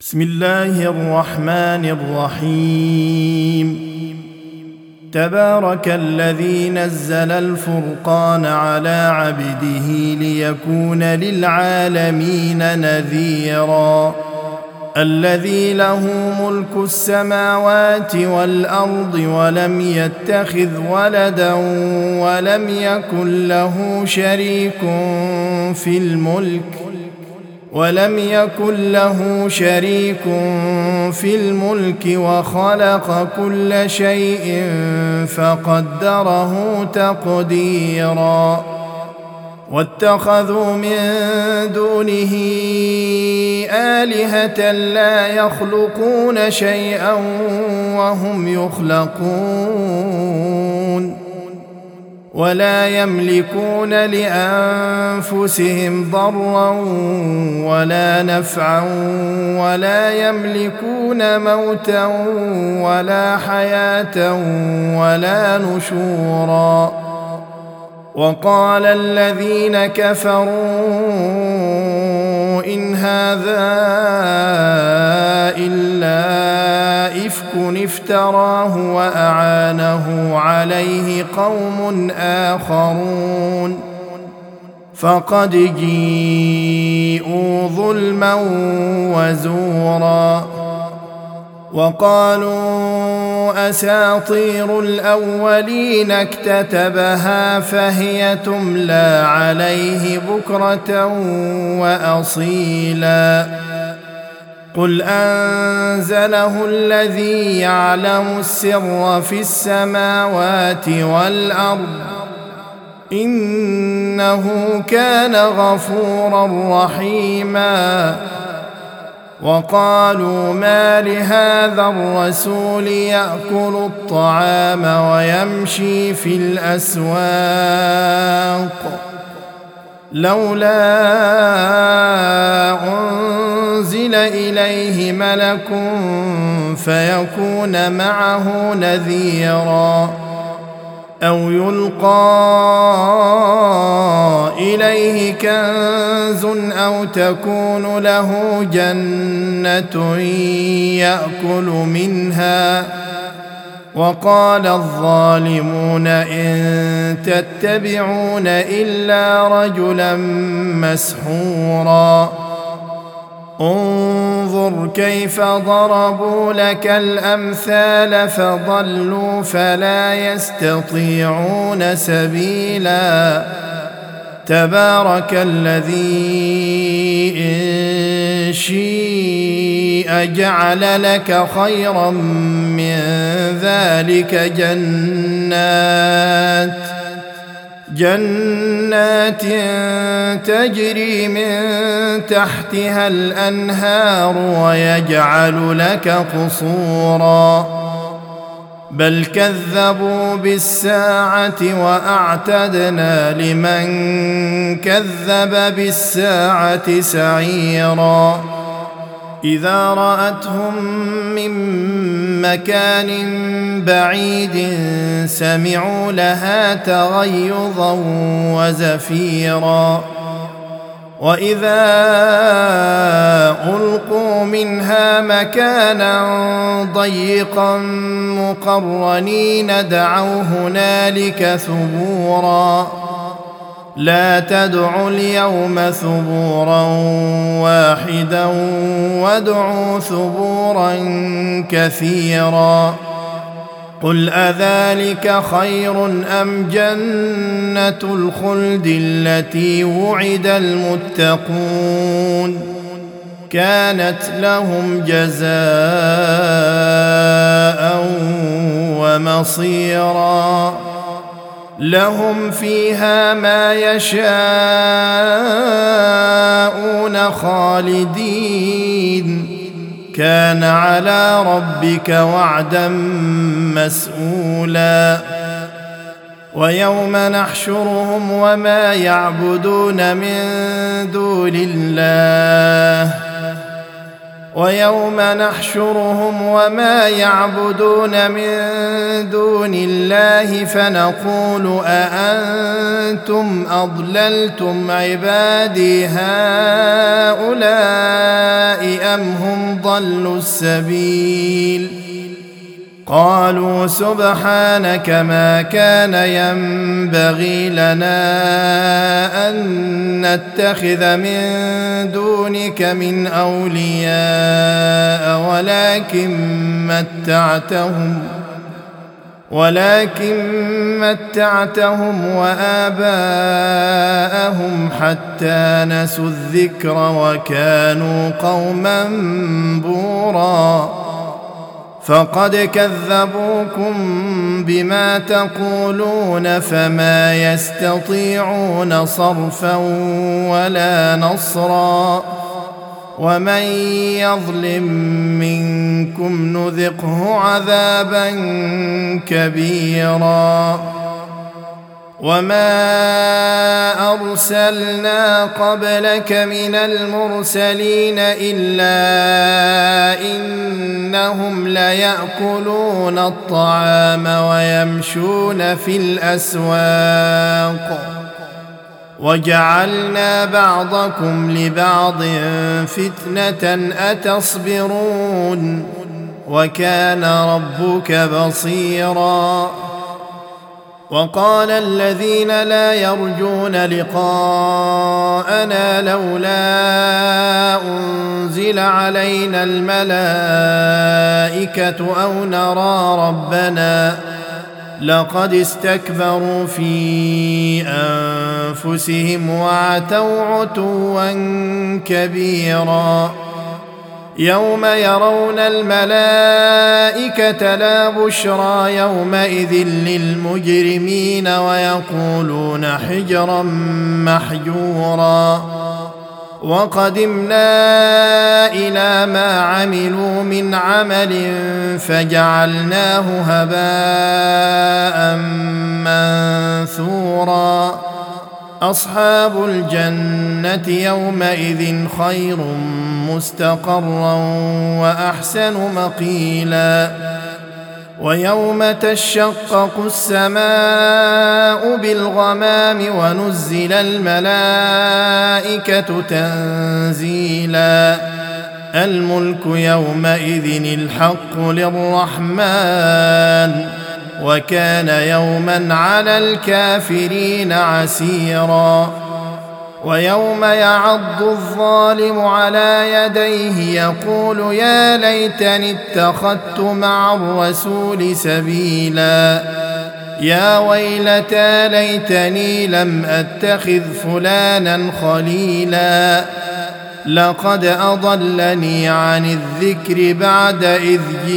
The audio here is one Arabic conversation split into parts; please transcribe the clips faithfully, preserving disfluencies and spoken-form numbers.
بسم الله الرحمن الرحيم. تبارك الذي نزل الفرقان على عبده ليكون للعالمين نذيرا. الذي له ملك السماوات والأرض ولم يتخذ ولدا ولم يكن له شريك في الملك ولم يكن له شريك في الملك وخلق كل شيء فقدره تقديرا. واتخذوا من دونه آلهة لا يخلقون شيئا وهم يخلقون ولا يملكون لأنفسهم ضرا ولا نفعا ولا يملكون موتا ولا حياة ولا نشورا. وقال الذين كفروا إن هذا إلا إفك افتراه وأعانه عليه قوم آخرون فقد جيءوا ظلما وزورا. وقالوا أساطير الأولين اكتتبها فهي تملى عليه بكرة وأصيلا. قل أنزله الذي يعلم السر في السماوات والأرض إنه كان غفورا رحيما. وقالوا ما لهذا الرسول يأكل الطعام ويمشي في الأسواق لولا أنزل إليه ملك فيكون معه نذيرا أو يلقى إليه كنز أو تكون له جنة يأكل منها. وقال الظالمون إن تتبعون إلا رجلا مسحورا. انظر كيف ضربوا لك الأمثال فضلوا فلا يستطيعون سبيلا. تبارك الذي إن شيء جعل لك خيرا من ذلك جنات جنات تجري من تحتها الأنهار ويجعل لك قصورا بل كذبوا بالساعة وأعتدنا لمن كذب بالساعة سعيرا. إذا رأتهم من مكان بعيد سمعوا لها تغيظا وزفيرا. وإذا ألقوا منها مكانا ضيقا مقرنين دعوا هنالك ثبورا لا تدعوا اليوم ثبورا واحدا وادعوا ثبورا كثيرا. قل أذلك خير أم جنة الخلد التي وعد المتقون كانت لهم جزاء ومصيرا لهم فيها ما يشاءون خالدين كان على ربك وعدا مسئولا. ويوم نحشرهم وما يعبدون من دون الله ويوم نحشرهم وما يعبدون من دون الله فنقول أأنتم أضللتم عبادي هؤلاء أم هم ضلوا السبيل قالوا سبحانك ما كان ينبغي لنا أن نتخذ من دونك من أولياء ولكن متعتهم ولكن متعتهم وآباءهم حتى نسوا الذكر وكانوا قوما بوراً فقد كذبوكم بما تقولون فما يستطيعون صرفا ولا نصرا ومن يظلم منكم نذقه عذابا كبيرا وما أرسلنا قبلك من المرسلين إلا إنهم ليأكلون الطعام ويمشون في الأسواق وجعلنا بعضكم لبعض فتنة أتصبرون وكان ربك بصيراً وقال الذين لا يرجون لقاءنا لولا أنزل علينا الملائكة أو نرى ربنا لقد استكبروا في أنفسهم وعتوا عتوا كبيرا يوم يرون الملائكة لا بشرى يومئذ للمجرمين ويقولون حجرا محجورا وقدمنا إلى ما عملوا من عمل فجعلناه هباء منثورا أصحاب الجنة يومئذ خير مستقرا وأحسن مقيلا ويوم تشقق السماء بالغمام ونزل الملائكة تنزيلا الملك يومئذ الحق للرحمن وكان يوما على الكافرين عسيرا ويوم يعض الظالم على يديه يقول يا ليتني اتخذت مع الرسول سبيلا يا ويلتى ليتني لم أتخذ فلانا خليلا لقد أضلني عن الذكر بعد إذ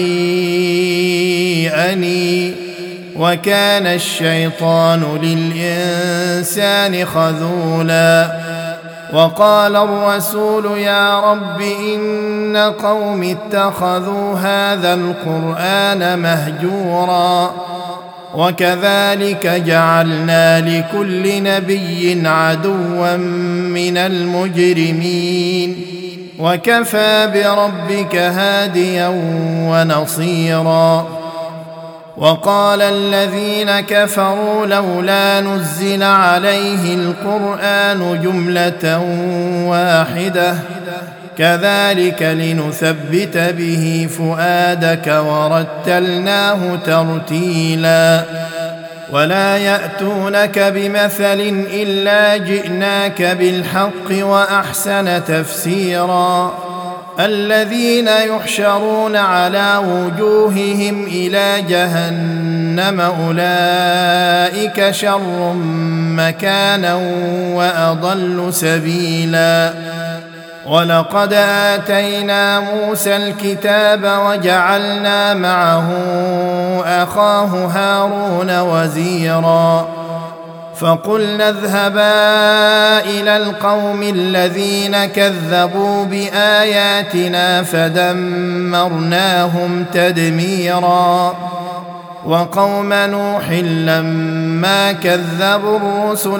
جيءني وكان الشيطان للإنسان خذولا وقال الرسول يا رب إن قوم اتخذوا هذا القرآن مهجورا وكذلك جعلنا لكل نبي عدوا من المجرمين وكفى بربك هاديا ونصيرا وقال الذين كفروا لولا نزل عليه القرآن جملة واحدة كذلك لنثبت به فؤادك ورتلناه ترتيلا ولا يأتونك بمثل إلا جئناك بالحق وأحسن تفسيرا الذين يحشرون على وجوههم إلى جهنم أولئك شر مكانا وأضل سبيلا ولقد آتينا موسى الكتاب وجعلنا معه أخاه هارون وزيرا فقلنا اذهبا إلى القوم الذين كذبوا بآياتنا فدمرناهم تدميرا وقوم نوح لما كذبوا الرسل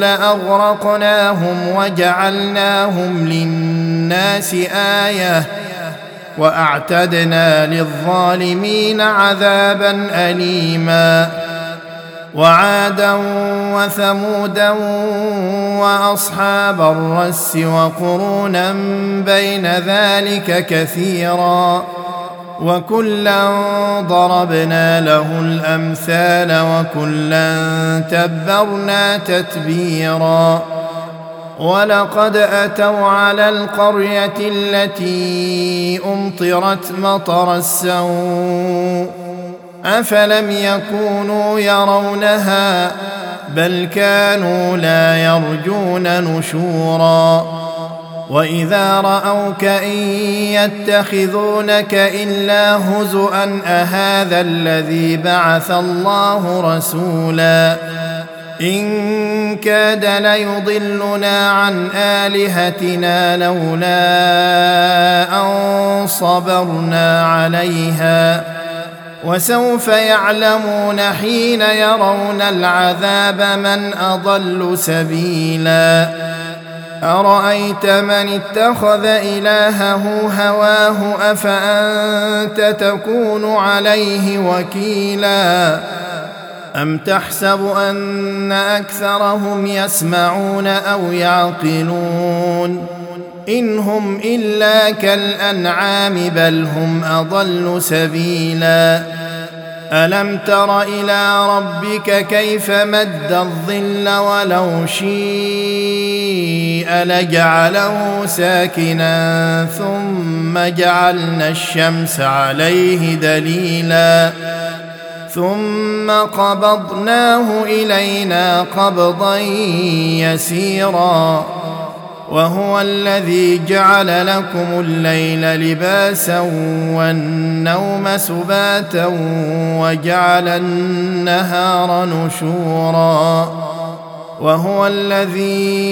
أغرقناهم وجعلناهم للناس آية وأعتدنا للظالمين عذابا أليما وعادا وثمودا وأصحاب الرس وقرونا بين ذلك كثيرا وكلا ضربنا له الأمثال وكلا تبرنا تتبيرا ولقد أتوا على القرية التي أمطرت مطر السوء أفلم يكونوا يرونها بل كانوا لا يرجون نشورا وإذا رأوك إن يتخذونك إلا هزؤا أهذا الذي بعث الله رسولا إن كاد ليضلنا عن آلهتنا لولا أن صبرنا عليها وسوف يعلمون حين يرون العذاب من أضل سبيلا أرأيت من اتخذ إلهه هواه أفأنت تكون عليه وكيلا أم تحسب أن أكثرهم يسمعون أو يعقلون إن هم إلا كالأنعام بل هم أضل سبيلا ألم تر إلى ربك كيف مد الظل ولو شيء لجعله ساكنا ثم جعلنا الشمس عليه دليلا ثم قبضناه إلينا قبضا يسيرا وهو الذي جعل لكم الليل لباسا والنوم سباتا وجعل النهار نشورا وهو الذي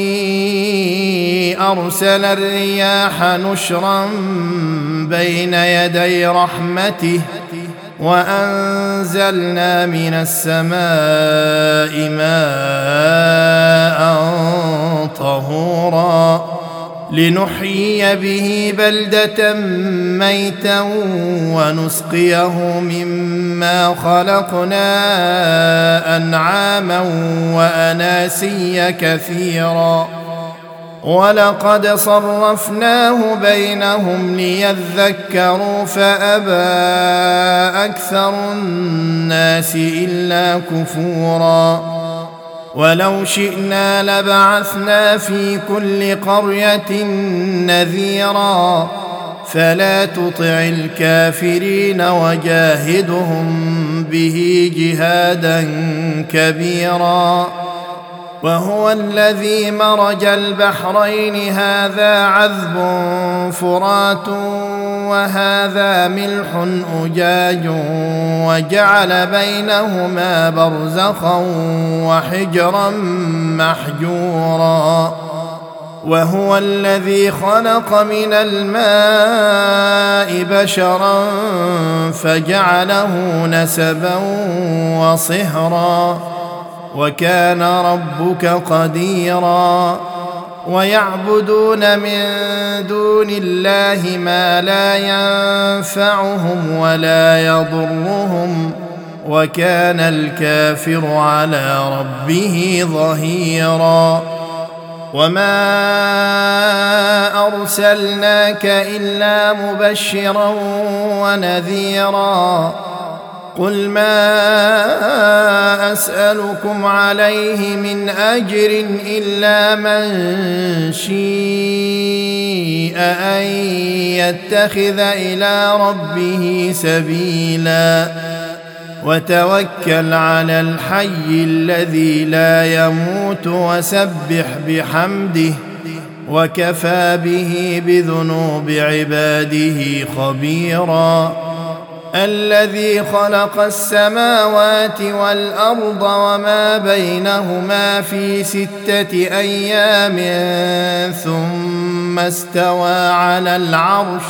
أرسل الرياح نشرا بين يدي رحمته وأنزلنا من السماء ماء طهورا لنحيي به بلدة ميتا ونسقيه مما خلقنا أنعاما وأناسيا كثيرا ولقد صرفناه بينهم ليذكروا فأبى أكثر الناس إلا كفورا ولو شئنا لبعثنا في كل قرية نذيرا فلا تطع الكافرين وجاهدهم به جهادا كبيرا وهو الذي مرج البحرين هذا عذب فرات وهذا ملح أجاج وجعل بينهما برزخا وحجرا محجورا وهو الذي خلق من الماء بشرا فجعله نسبا وصهرا وكان ربك قديرا ويعبدون من دون الله ما لا ينفعهم ولا يضرهم وكان الكافر على ربه ظهيرا وما أرسلناك إلا مبشرا ونذيرا قل ما أسألكم عليه من أجر إلا من شيء أن يتخذ إلى ربه سبيلا وتوكل على الحي الذي لا يموت وسبح بحمده وكفى به بذنوب عباده خبيرا الذي خلق السماوات والأرض وما بينهما في ستة أيام ثم استوى على العرش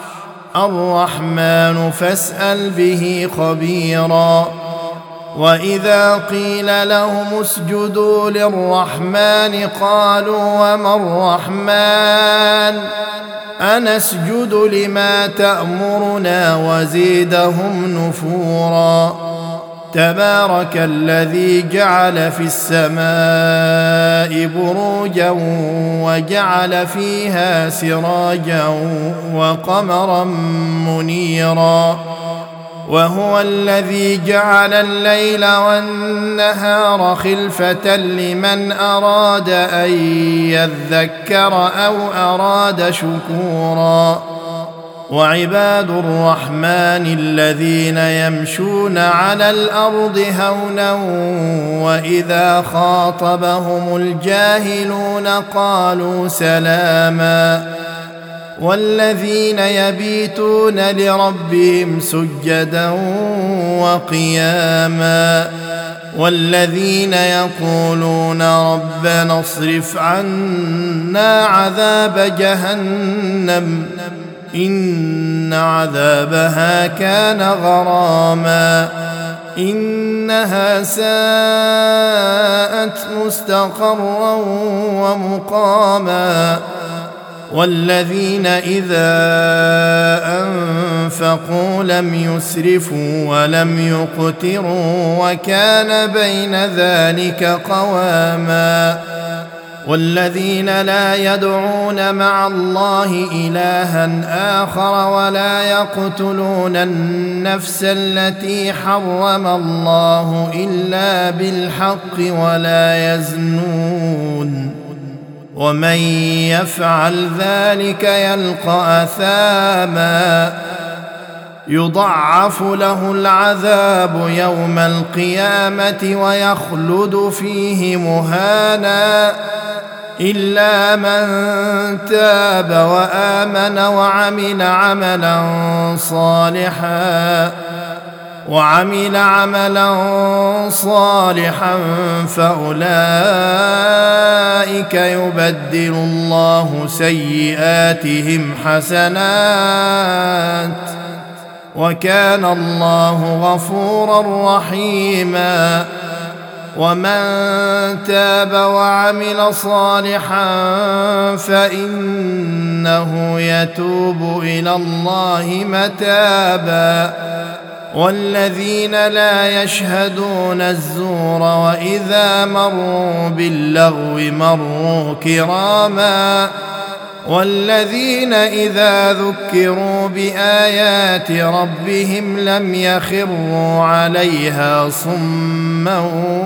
الرحمن فاسأل به خبيرا وإذا قيل لهم اسجدوا للرحمن قالوا وما الرحمن أنسجد لما تأمرنا وزيدهم نفورا تبارك الذي جعل في السماء بروجا وجعل فيها سراجا وقمرا منيرا وهو الذي جعل الليل والنهار خلفة لمن أراد أن يذكر أو أراد شكورا وعباد الرحمن الذين يمشون على الأرض هونا وإذا خاطبهم الجاهلون قالوا سلاما والذين يبيتون لربهم سجدا وقياما والذين يقولون ربنا اصرف عنا عذاب جهنم إن عذابها كان غراما إنها ساءت مستقرا ومقاما والذين إذا أنفقوا لم يسرفوا ولم يقتروا وكان بين ذلك قواما والذين لا يدعون مع الله إلها آخر ولا يقتلون النفس التي حرم الله إلا بالحق ولا يزنون ومن يفعل ذلك يلقى أثاما يضاعف له العذاب يوم القيامة ويخلد فيه مهانا إلا من تاب وآمن وعمل عملا صالحا وعمل عملا صالحا فأولئك يبدل الله سيئاتهم حسنات وكان الله غفورا رحيما ومن تاب وعمل صالحا فإنه يتوب إلى الله متابا والذين لا يشهدون الزور وإذا مروا باللغو مروا كراما والذين إذا ذكروا بآيات ربهم لم يخروا عليها صما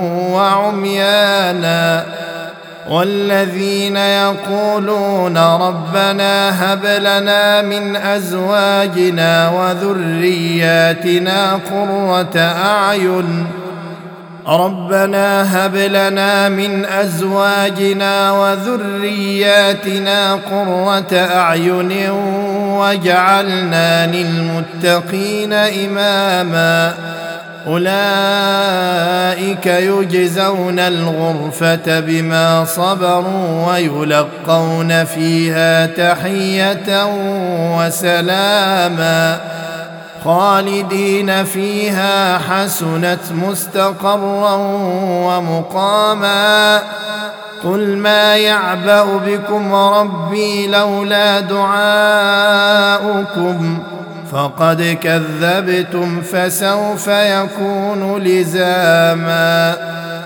وعميانا والذين يقولون ربنا هب لنا من أزواجنا وذرياتنا قرة أعين ربنا هب لنا من أزواجنا وذرياتنا قرة أعين واجعلنا للمتقين إماما أولئك يجزون الغرفة بما صبروا ويلقون فيها تحية وسلاما خالدين فيها حسنت مستقرا ومقاما قل ما يعبأ بكم ربي لولا دعاؤكم فقد كذبتم فسوف يكون لزاما